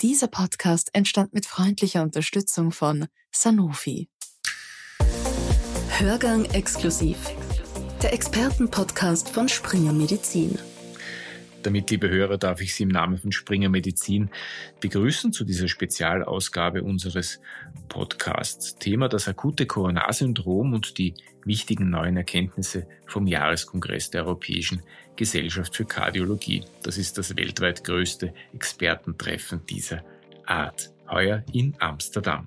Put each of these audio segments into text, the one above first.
Dieser Podcast entstand mit freundlicher Unterstützung von Sanofi. Hörgang exklusiv. Der Expertenpodcast von Springer Medizin. Damit, liebe Hörer, darf ich Sie im Namen von Springer Medizin begrüßen zu dieser Spezialausgabe unseres Podcasts. Thema: das akute Coronarsyndrom und die wichtigen neuen Erkenntnisse vom Jahreskongress der Europäischen Gesellschaft für Kardiologie. Das ist das weltweit größte Expertentreffen dieser Art, heuer in Amsterdam.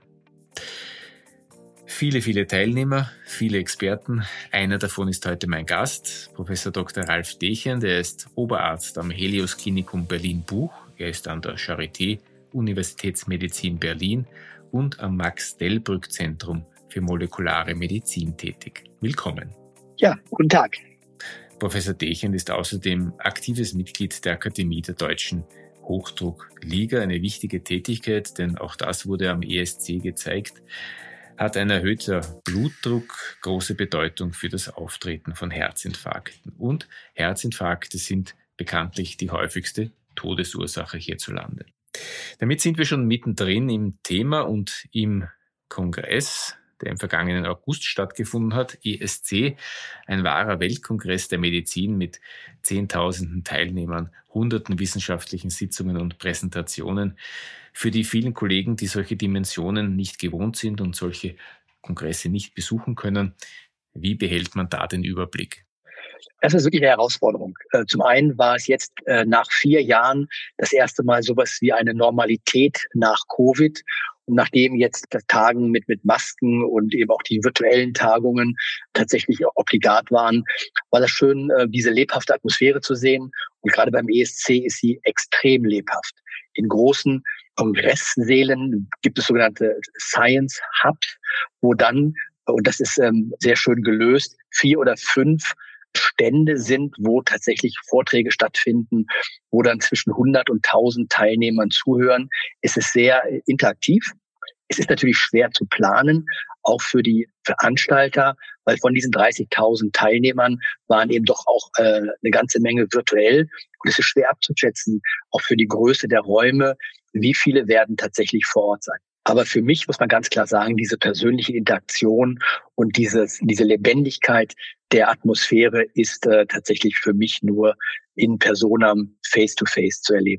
Viele Teilnehmer, viele Experten. Einer davon ist heute mein Gast, Professor Dr. Ralf Dechern. Der ist Oberarzt am Helios Klinikum Berlin-Buch. Er ist an der Charité Universitätsmedizin Berlin und am Max-Delbrück-Zentrum für molekulare Medizin tätig. Willkommen. Ja, guten Tag. Professor Dechern ist außerdem aktives Mitglied der Akademie der Deutschen Hochdruckliga. Eine wichtige Tätigkeit, denn auch das wurde am ESC gezeigt. Hat ein erhöhter Blutdruck große Bedeutung für das Auftreten von Herzinfarkten. Und Herzinfarkte sind bekanntlich die häufigste Todesursache hierzulande. Damit sind wir schon mittendrin im Thema und im Kongress, der im vergangenen August stattgefunden hat, ESC, ein wahrer Weltkongress der Medizin mit Zehntausenden Teilnehmern, hunderten wissenschaftlichen Sitzungen und Präsentationen. Für die vielen Kollegen, die solche Dimensionen nicht gewohnt sind und solche Kongresse nicht besuchen können, wie behält man da den Überblick? Das ist wirklich eine Herausforderung. Zum einen war es jetzt nach 4 Jahren das erste Mal sowas wie eine Normalität nach Covid. Und nachdem jetzt das Tagen mit Masken und eben auch die virtuellen Tagungen tatsächlich obligat waren, war das schön, diese lebhafte Atmosphäre zu sehen. Und gerade beim ESC ist sie extrem lebhaft. In großen Kongresssälen gibt es sogenannte Science Hubs, wo dann, und das ist sehr schön gelöst, 4 oder 5 Stände sind, wo tatsächlich Vorträge stattfinden, wo dann zwischen 100 und 1000 Teilnehmern zuhören. Es ist sehr interaktiv. Es ist natürlich schwer zu planen, auch für die Veranstalter, weil von diesen 30.000 Teilnehmern waren eben doch auch eine ganze Menge virtuell. Und es ist schwer abzuschätzen, auch für die Größe der Räume, wie viele werden tatsächlich vor Ort sein. Aber für mich muss man ganz klar sagen, diese persönliche Interaktion und diese Lebendigkeit der Atmosphäre ist tatsächlich für mich nur in Personam face-to-face zu erleben.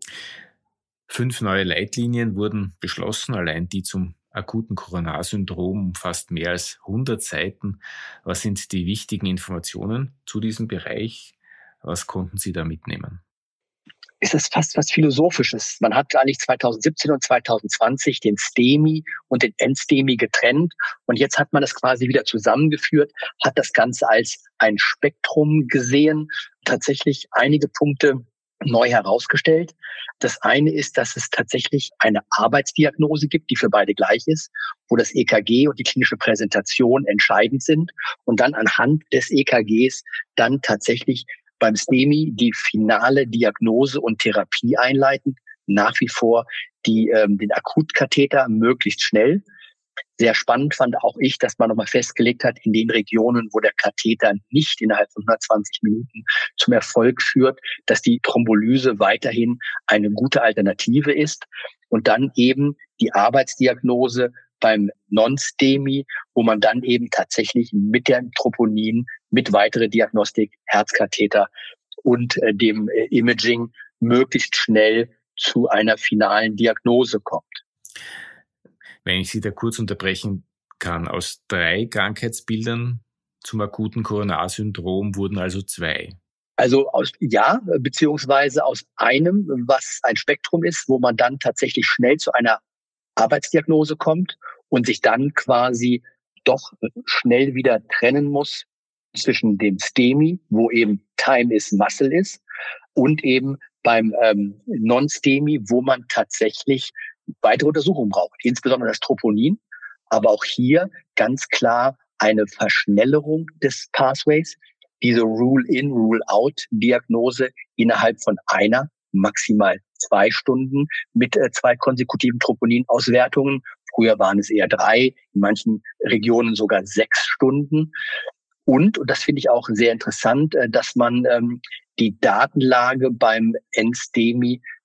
5 neue Leitlinien wurden beschlossen, allein die zum akuten Coronarsyndrom umfasst mehr als 100 Seiten. Was sind die wichtigen Informationen zu diesem Bereich? Was konnten Sie da mitnehmen? Es ist fast was Philosophisches. Man hat eigentlich 2017 und 2020 den STEMI und den NSTEMI getrennt und jetzt hat man das quasi wieder zusammengeführt, hat das Ganze als ein Spektrum gesehen, tatsächlich einige Punkte neu herausgestellt. Das eine ist, dass es tatsächlich eine Arbeitsdiagnose gibt, die für beide gleich ist, wo das EKG und die klinische Präsentation entscheidend sind und dann anhand des EKGs dann tatsächlich beim STEMI die finale Diagnose und Therapie einleiten, nach wie vor den Akutkatheter möglichst schnell. Sehr spannend fand auch ich, dass man nochmal festgelegt hat, in den Regionen, wo der Katheter nicht innerhalb von 120 Minuten zum Erfolg führt, dass die Thrombolyse weiterhin eine gute Alternative ist und dann eben die Arbeitsdiagnose beim Non-STEMI, wo man dann eben tatsächlich mit der Troponin, mit weiterer Diagnostik, Herzkatheter und dem Imaging möglichst schnell zu einer finalen Diagnose kommt. Wenn ich Sie da kurz unterbrechen kann, aus 3 Krankheitsbildern zum akuten Coronarsyndrom wurden also 2. Also beziehungsweise aus einem, was ein Spektrum ist, wo man dann tatsächlich schnell zu einer Arbeitsdiagnose kommt und sich dann quasi doch schnell wieder trennen muss zwischen dem STEMI, wo eben Time is Muscle ist, und eben beim Non-STEMI, wo man tatsächlich weitere Untersuchungen braucht, insbesondere das Troponin, aber auch hier ganz klar eine Verschnellerung des Pathways, diese Rule-in, Rule-out-Diagnose innerhalb von 1, maximal 2 Stunden mit 2 konsekutiven Troponin-Auswertungen. Früher waren es eher 3, in manchen Regionen sogar 6 Stunden. Und das finde ich auch sehr interessant, dass man die Datenlage beim NSTEMI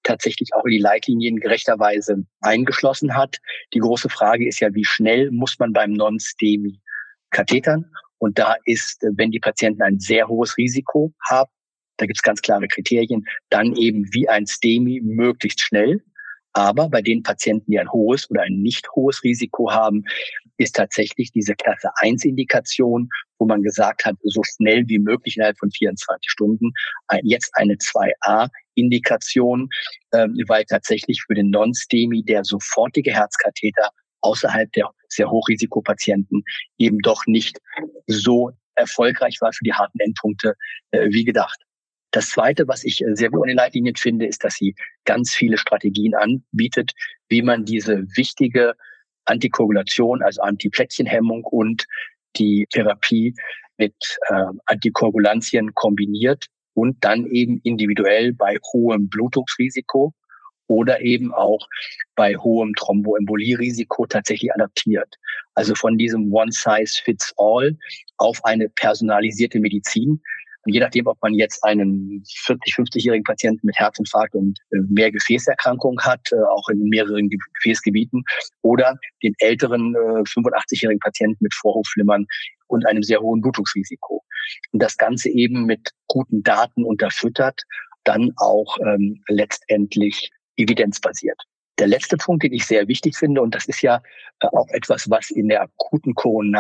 tatsächlich auch in die Leitlinien gerechterweise eingeschlossen hat. Die große Frage ist ja, wie schnell muss man beim Non-STEMI kathetern? Und da ist, wenn die Patienten ein sehr hohes Risiko haben, da gibt es ganz klare Kriterien, dann eben wie ein STEMI möglichst schnell. Aber bei den Patienten, die ein hohes oder ein nicht hohes Risiko haben, ist tatsächlich diese Klasse 1 Indikation, wo man gesagt hat, so schnell wie möglich innerhalb von 24 Stunden, jetzt eine 2a Indikation, weil tatsächlich für den Non-STEMI der sofortige Herzkatheter außerhalb der sehr Hochrisikopatienten eben doch nicht so erfolgreich war für die harten Endpunkte wie gedacht. Das Zweite, was ich sehr gut in den Leitlinien finde, ist, dass sie ganz viele Strategien anbietet, wie man diese wichtige Antikoagulation, also Antiplättchenhemmung und die Therapie mit Antikoagulantien kombiniert und dann eben individuell bei hohem Blutungsrisiko oder eben auch bei hohem Thromboembolierisiko tatsächlich adaptiert. Also von diesem One-Size-Fits-All auf eine personalisierte Medizin. Je nachdem, ob man jetzt einen 40-, 50-jährigen Patienten mit Herzinfarkt und mehr Gefäßerkrankung hat, auch in mehreren Gefäßgebieten, oder den älteren 85-jährigen Patienten mit Vorhofflimmern und einem sehr hohen Blutungsrisiko. Und das Ganze eben mit guten Daten unterfüttert, dann auch letztendlich evidenzbasiert. Der letzte Punkt, den ich sehr wichtig finde, und das ist ja auch etwas, was in der akuten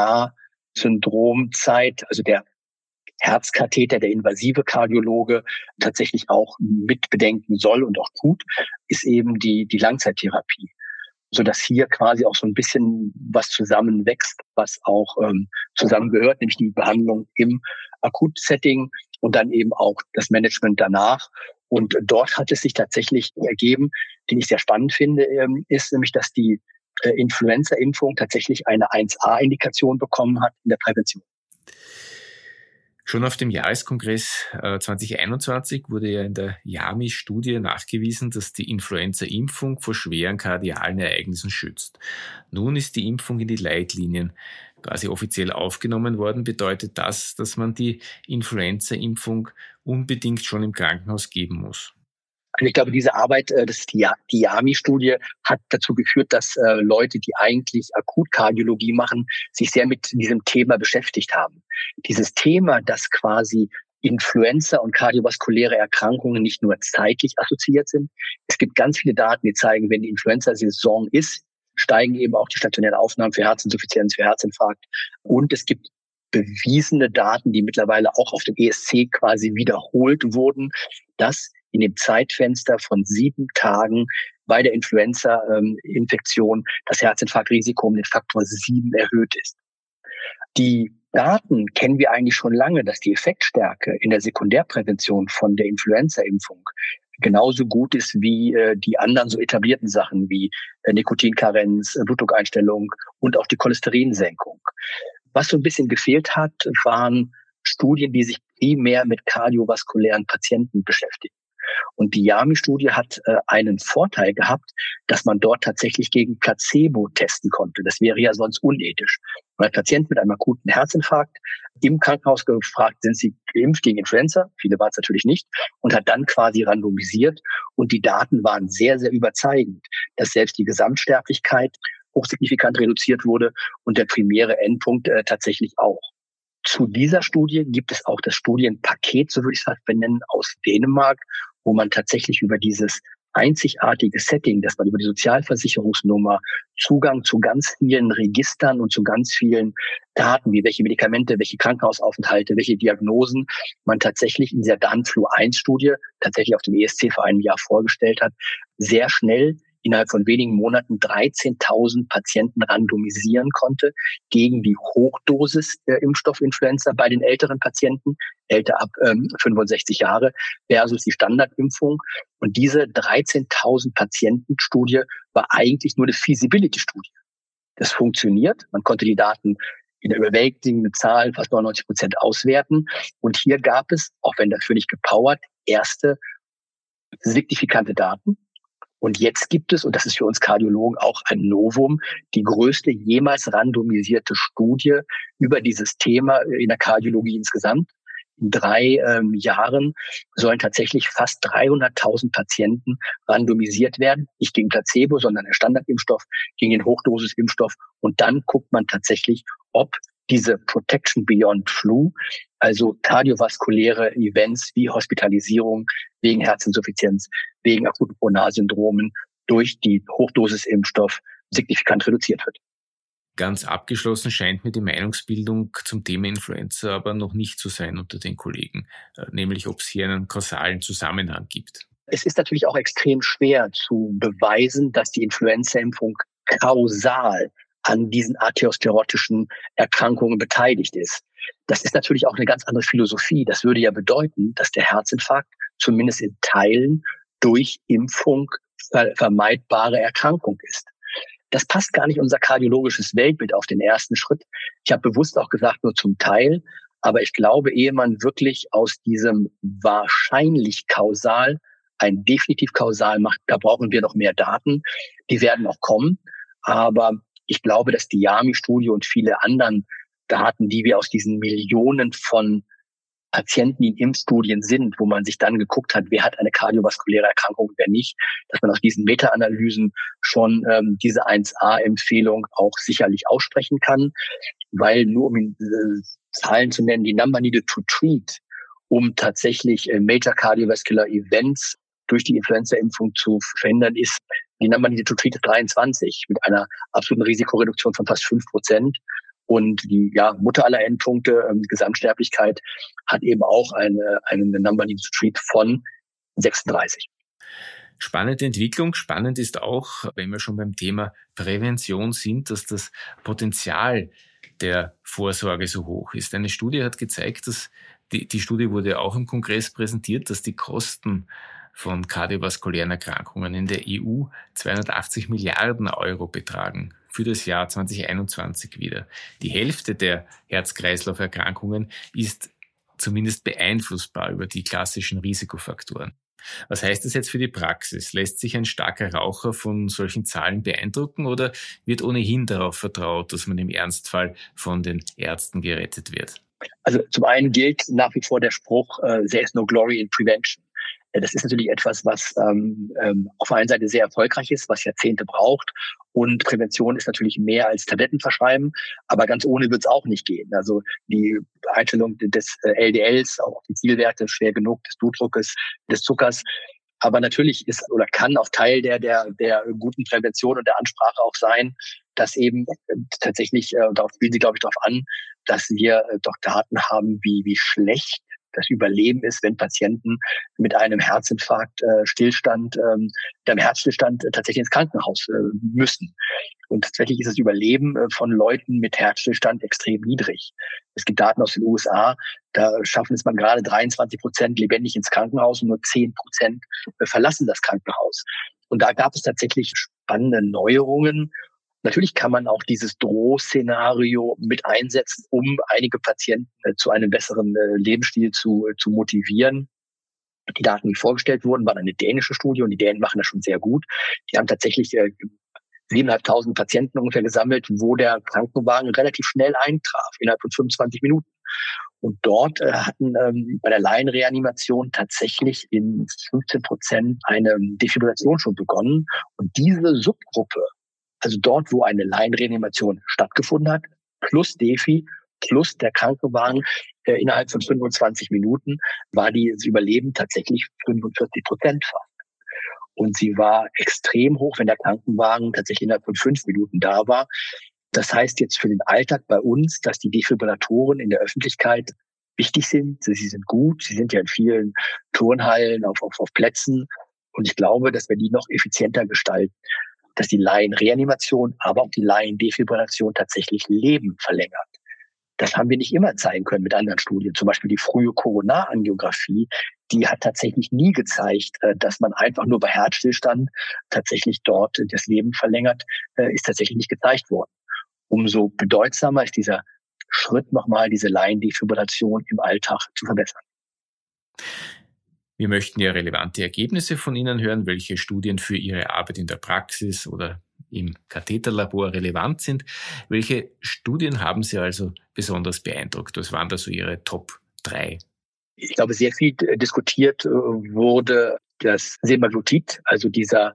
Koronarsyndromzeit, also der Herzkatheter, der invasive Kardiologe tatsächlich auch mit bedenken soll und auch tut, ist eben die Langzeittherapie. Sodass hier quasi auch so ein bisschen was zusammenwächst, was auch zusammengehört, nämlich die Behandlung im Akutsetting und dann eben auch das Management danach. Und dort hat es sich tatsächlich ergeben, den ich sehr spannend finde, ist nämlich, dass die Influenza-Impfung tatsächlich eine 1a-Indikation bekommen hat in der Prävention. Schon auf dem Jahreskongress 2021 wurde ja in der JAMI-Studie nachgewiesen, dass die Influenza-Impfung vor schweren kardialen Ereignissen schützt. Nun ist die Impfung in die Leitlinien quasi offiziell aufgenommen worden. Bedeutet das, dass man die Influenza-Impfung unbedingt schon im Krankenhaus geben muss? Und ich glaube, diese Arbeit, die JAMI-Studie hat dazu geführt, dass Leute, die eigentlich Akutkardiologie machen, sich sehr mit diesem Thema beschäftigt haben. Dieses Thema, dass quasi Influenza und kardiovaskuläre Erkrankungen nicht nur zeitlich assoziiert sind. Es gibt ganz viele Daten, die zeigen, wenn die Influenza-Saison ist, steigen eben auch die stationären Aufnahmen für Herzinsuffizienz, für Herzinfarkt. Und es gibt bewiesene Daten, die mittlerweile auch auf dem ESC quasi wiederholt wurden, dass in dem Zeitfenster von 7 Tagen bei der Influenza-Infektion das Herzinfarktrisiko um den Faktor 7 erhöht ist. Die Daten kennen wir eigentlich schon lange, dass die Effektstärke in der Sekundärprävention von der Influenza-Impfung genauso gut ist wie die anderen so etablierten Sachen wie Nikotinkarenz, Blutdruckeinstellung und auch die Cholesterinsenkung. Was so ein bisschen gefehlt hat, waren Studien, die sich primär mit kardiovaskulären Patienten beschäftigen. Und die JAMI-Studie hat einen Vorteil gehabt, dass man dort tatsächlich gegen Placebo testen konnte. Das wäre ja sonst unethisch. Man hat Patienten mit einem akuten Herzinfarkt im Krankenhaus gefragt, sind sie geimpft gegen Influenza? Viele waren es natürlich nicht. Und hat dann quasi randomisiert. Und die Daten waren sehr, sehr überzeugend, dass selbst die Gesamtsterblichkeit hochsignifikant reduziert wurde und der primäre Endpunkt tatsächlich auch. Zu dieser Studie gibt es auch das Studienpaket, so würde ich es fast benennen, aus Dänemark, wo man tatsächlich über dieses einzigartige Setting, dass man über die Sozialversicherungsnummer Zugang zu ganz vielen Registern und zu ganz vielen Daten, wie welche Medikamente, welche Krankenhausaufenthalte, welche Diagnosen, man tatsächlich in dieser DANFLU-1-Studie tatsächlich auf dem ESC vor einem Jahr vorgestellt hat, sehr schnell innerhalb von wenigen Monaten 13.000 Patienten randomisieren konnte gegen die Hochdosis der Impfstoffinfluenza bei den älteren Patienten, älter ab 65 Jahre, versus die Standardimpfung. Und diese 13.000 Patienten-Studie war eigentlich nur eine Feasibility-Studie. Das funktioniert. Man konnte die Daten in der überwältigenden Zahl, fast 99% auswerten. Und hier gab es, auch wenn dafür nicht gepowert, erste signifikante Daten. Und jetzt gibt es, und das ist für uns Kardiologen auch ein Novum, die größte jemals randomisierte Studie über dieses Thema in der Kardiologie insgesamt. in 3 Jahren sollen tatsächlich fast 300.000 Patienten randomisiert werden. Nicht gegen Placebo, sondern der Standardimpfstoff gegen den Hochdosisimpfstoff. Und dann guckt man tatsächlich, ob diese Protection Beyond Flu, also kardiovaskuläre Events wie Hospitalisierung wegen Herzinsuffizienz, wegen akuten Coronarsyndromen durch die Hochdosisimpfstoff signifikant reduziert wird. Ganz abgeschlossen scheint mir die Meinungsbildung zum Thema Influenza aber noch nicht zu sein unter den Kollegen, nämlich ob es hier einen kausalen Zusammenhang gibt. Es ist natürlich auch extrem schwer zu beweisen, dass die Influenza-Impfung kausal an diesen arteriosklerotischen Erkrankungen beteiligt ist. Das ist natürlich auch eine ganz andere Philosophie. Das würde ja bedeuten, dass der Herzinfarkt zumindest in Teilen durch Impfung vermeidbare Erkrankung ist. Das passt gar nicht in unser kardiologisches Weltbild auf den ersten Schritt. Ich habe bewusst auch gesagt, nur zum Teil. Aber ich glaube, ehe man wirklich aus diesem wahrscheinlich kausal ein definitiv kausal macht, da brauchen wir noch mehr Daten. Die werden auch kommen. Aber ich glaube, dass die YAMI-Studie und viele anderen Daten, die wir aus diesen Millionen von Patienten, die in Impfstudien sind, wo man sich dann geguckt hat, wer hat eine kardiovaskuläre Erkrankung, wer nicht, dass man aus diesen Meta-Analysen schon diese 1A-Empfehlung auch sicherlich aussprechen kann, weil nur um Zahlen zu nennen, die Number needed to treat, um tatsächlich Major Cardiovascular Events durch die Influenza-Impfung zu verhindern, ist die Number needed to treat 23 mit einer absoluten Risikoreduktion von fast 5%. Und die Mutter aller Endpunkte, die Gesamtsterblichkeit, hat eben auch eine Number needed to treat von 36. Spannende Entwicklung. Spannend ist auch, wenn wir schon beim Thema Prävention sind, dass das Potenzial der Vorsorge so hoch ist. Eine Studie hat gezeigt, dass die Studie wurde auch im Kongress präsentiert, dass die Kosten von kardiovaskulären Erkrankungen in der EU 280 Milliarden Euro betragen für das Jahr 2021 wieder. Die Hälfte der Herz-Kreislauf-Erkrankungen ist zumindest beeinflussbar über die klassischen Risikofaktoren. Was heißt das jetzt für die Praxis? Lässt sich ein starker Raucher von solchen Zahlen beeindrucken oder wird ohnehin darauf vertraut, dass man im Ernstfall von den Ärzten gerettet wird? Also zum einen gilt nach wie vor der Spruch, there is no glory in prevention. Das ist natürlich etwas, was auf der einen Seite sehr erfolgreich ist, was Jahrzehnte braucht. Und Prävention ist natürlich mehr als Tabletten verschreiben. Aber ganz ohne wird es auch nicht gehen. Also die Einstellung des LDLs, auch die Zielwerte, schwer genug, des Blutdruckes, des Zuckers. Aber natürlich ist oder kann auch Teil der guten Prävention und der Ansprache auch sein, dass eben tatsächlich, darauf spielen Sie, glaube ich, darauf an, dass wir doch Daten haben, wie schlecht das Überleben ist, wenn Patienten mit einem Herzinfarkt, Stillstand, einem Herzstillstand tatsächlich ins Krankenhaus müssen. Und tatsächlich ist das Überleben von Leuten mit Herzstillstand extrem niedrig. Es gibt Daten aus den USA, da schaffen es man gerade 23% lebendig ins Krankenhaus und nur 10% verlassen das Krankenhaus. Und da gab es tatsächlich spannende Neuerungen. Natürlich kann man auch dieses Drohszenario mit einsetzen, um einige Patienten zu einem besseren Lebensstil zu motivieren. Die Daten, die vorgestellt wurden, waren eine dänische Studie und die Dänen machen das schon sehr gut. Die haben tatsächlich 7.500 Patienten ungefähr gesammelt, wo der Krankenwagen relativ schnell eintraf, innerhalb von 25 Minuten. Und dort hatten bei der Laienreanimation tatsächlich in 15% eine Defibrillation schon begonnen. Und diese Subgruppe, also dort, wo eine Laienreanimation stattgefunden hat, plus Defi, plus der Krankenwagen, innerhalb von 25 Minuten war das Überleben tatsächlich 45% fast. Und sie war extrem hoch, wenn der Krankenwagen tatsächlich innerhalb von 5 Minuten da war. Das heißt jetzt für den Alltag bei uns, dass die Defibrillatoren in der Öffentlichkeit wichtig sind. Sie sind gut. Sie sind ja in vielen Turnhallen, auf Plätzen. Und ich glaube, dass wir die noch effizienter gestalten. Dass die Laienreanimation, aber auch die Laiendefibrillation tatsächlich Leben verlängert. Das haben wir nicht immer zeigen können mit anderen Studien. Zum Beispiel die frühe Koronarangiographie, die hat tatsächlich nie gezeigt, dass man einfach nur bei Herzstillstand tatsächlich dort das Leben verlängert, ist tatsächlich nicht gezeigt worden. Umso bedeutsamer ist dieser Schritt nochmal, diese Laiendefibrillation im Alltag zu verbessern. Wir möchten ja relevante Ergebnisse von Ihnen hören, welche Studien für Ihre Arbeit in der Praxis oder im Katheterlabor relevant sind. Welche Studien haben Sie also besonders beeindruckt? Was waren da so Ihre Top 3? Ich glaube, sehr viel diskutiert wurde das Semaglutid, also dieser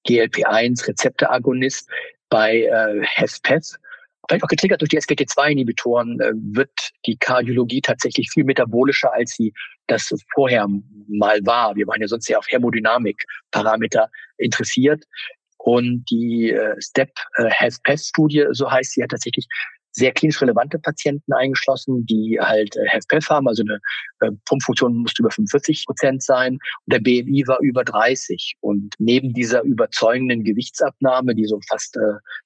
GLP-1-Rezeptoragonist bei HFpEF. Vielleicht auch getriggert durch die SGLT2-Inhibitoren wird die Kardiologie tatsächlich viel metabolischer, als sie das vorher mal war. Wir waren ja sonst sehr auf Hämodynamik-Parameter interessiert. Und die STEP-HFpEF-Studie, so heißt sie, hat tatsächlich sehr klinisch relevante Patienten eingeschlossen, die halt HFpEF haben, also eine Pumpfunktion musste über 45% sein und der BMI war über 30. Und neben dieser überzeugenden Gewichtsabnahme, die so fast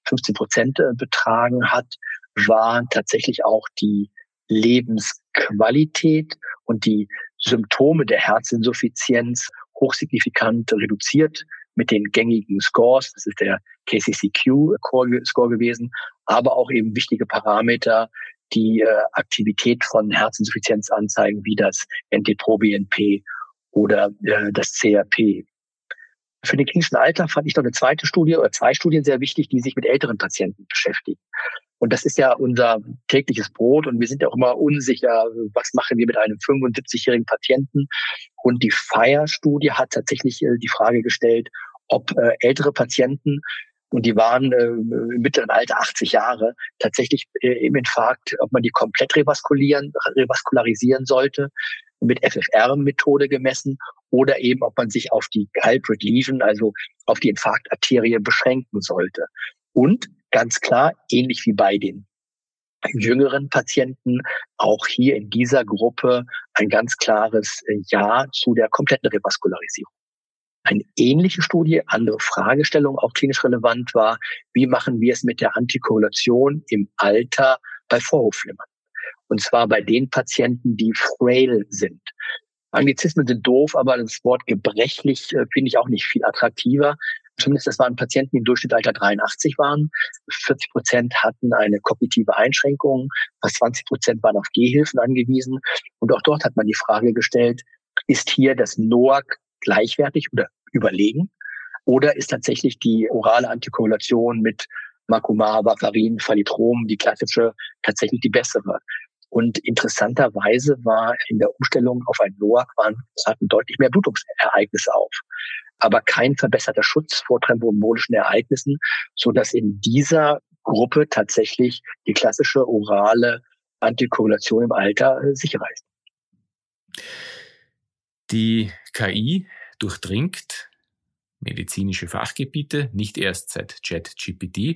15% betragen hat, war tatsächlich auch die Lebensqualität und die Symptome der Herzinsuffizienz hochsignifikant reduziert mit den gängigen Scores. Das ist der KCCQ-Score gewesen, aber auch eben wichtige Parameter, die Aktivität von Herzinsuffizienz anzeigen, wie das NT-proBNP oder das CRP. Für den klinischen Alltag fand ich noch eine zweite Studie oder zwei Studien sehr wichtig, die sich mit älteren Patienten beschäftigen. Und das ist ja unser tägliches Brot und wir sind ja auch immer unsicher, was machen wir mit einem 75-jährigen Patienten. Und die FIRE-Studie hat tatsächlich die Frage gestellt, ob ältere Patienten, und die waren im mittleren Alter 80 Jahre, tatsächlich im Infarkt, ob man die komplett revaskularisieren sollte, mit FFR-Methode gemessen, oder eben, ob man sich auf die Culprit Lesion, also auf die Infarktarterie beschränken sollte. Und ganz klar, ähnlich wie bei den jüngeren Patienten, auch hier in dieser Gruppe ein ganz klares Ja zu der kompletten Revaskularisierung. Eine ähnliche Studie, andere Fragestellung, auch klinisch relevant war, wie machen wir es mit der Antikoagulation im Alter bei Vorhofflimmern? Und zwar bei den Patienten, die frail sind. Anglizismen sind doof, aber das Wort gebrechlich finde ich auch nicht viel attraktiver. Zumindest das waren Patienten, die im Durchschnitt Alter 83 waren. 40% hatten eine kognitive Einschränkung, fast 20% waren auf Gehhilfen angewiesen. Und auch dort hat man die Frage gestellt, ist hier das NOAC gleichwertig oder überlegen? Oder ist tatsächlich die orale Antikoagulation mit Macumar, Warfarin, Falitrom, die klassische, tatsächlich die bessere? Und interessanterweise war in der Umstellung auf ein NOAC traten deutlich mehr Blutungsereignisse auf, aber kein verbesserter Schutz vor thromboembolischen Ereignissen, so dass in dieser Gruppe tatsächlich die klassische orale Antikoagulation im Alter sicherer ist. Die KI durchdringt medizinische Fachgebiete, nicht erst seit ChatGPT.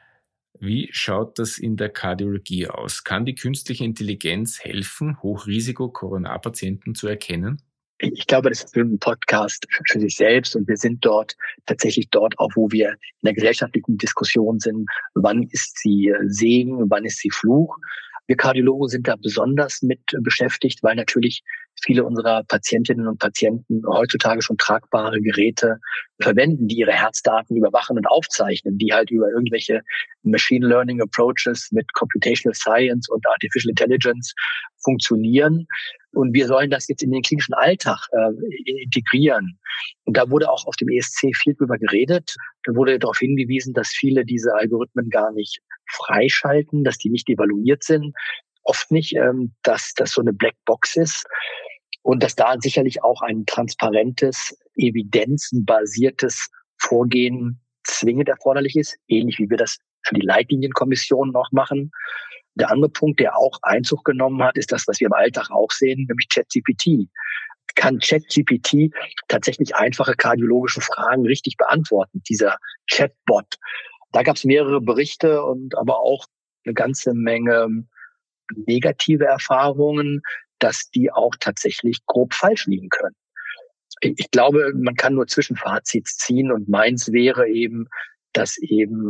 Wie schaut das in der Kardiologie aus? Kann die künstliche Intelligenz helfen, Hochrisiko-Coronarpatienten zu erkennen? Ich glaube, das ist ein Podcast für sich selbst und wir sind tatsächlich dort auch, wo wir in der gesellschaftlichen Diskussion sind. Wann ist sie Segen, wann ist sie Fluch? Wir Kardiologen sind da besonders mit beschäftigt, weil natürlich viele unserer Patientinnen und Patienten heutzutage schon tragbare Geräte verwenden, die ihre Herzdaten überwachen und aufzeichnen, die halt über irgendwelche Machine Learning Approaches mit Computational Science und Artificial Intelligence funktionieren. Und wir sollen das jetzt in den klinischen Alltag integrieren. Und da wurde auch auf dem ESC viel drüber geredet. Da wurde darauf hingewiesen, dass viele diese Algorithmen gar nicht freischalten, dass die nicht evaluiert sind. Oft nicht, dass das so eine Blackbox ist. Und dass da sicherlich auch ein transparentes, evidenzenbasiertes Vorgehen zwingend erforderlich ist, ähnlich wie wir das für die Leitlinienkommission noch machen. Der andere Punkt, der auch Einzug genommen hat, ist das, was wir im Alltag auch sehen, nämlich ChatGPT. Kann ChatGPT tatsächlich einfache kardiologische Fragen richtig beantworten, dieser Chatbot? Da gab es mehrere Berichte und aber auch eine ganze Menge negative Erfahrungen, dass die auch tatsächlich grob falsch liegen können. Ich glaube, man kann nur Zwischenfazits ziehen und meins wäre eben, dass eben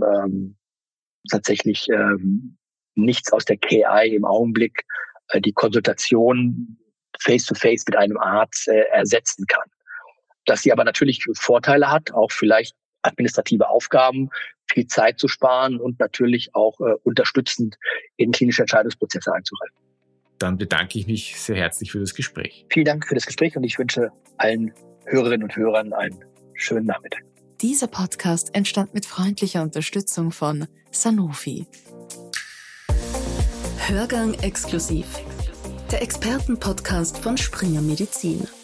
tatsächlich nichts aus der KI im Augenblick die Konsultation face-to-face mit einem Arzt ersetzen kann. Dass sie aber natürlich Vorteile hat, auch vielleicht administrative Aufgaben, viel Zeit zu sparen und natürlich auch unterstützend in klinische Entscheidungsprozesse einzugreifen. Dann bedanke ich mich sehr herzlich für das Gespräch. Vielen Dank für das Gespräch und ich wünsche allen Hörerinnen und Hörern einen schönen Nachmittag. Dieser Podcast entstand mit freundlicher Unterstützung von Sanofi. Hörgang exklusiv. der Expertenpodcast von Springer Medizin.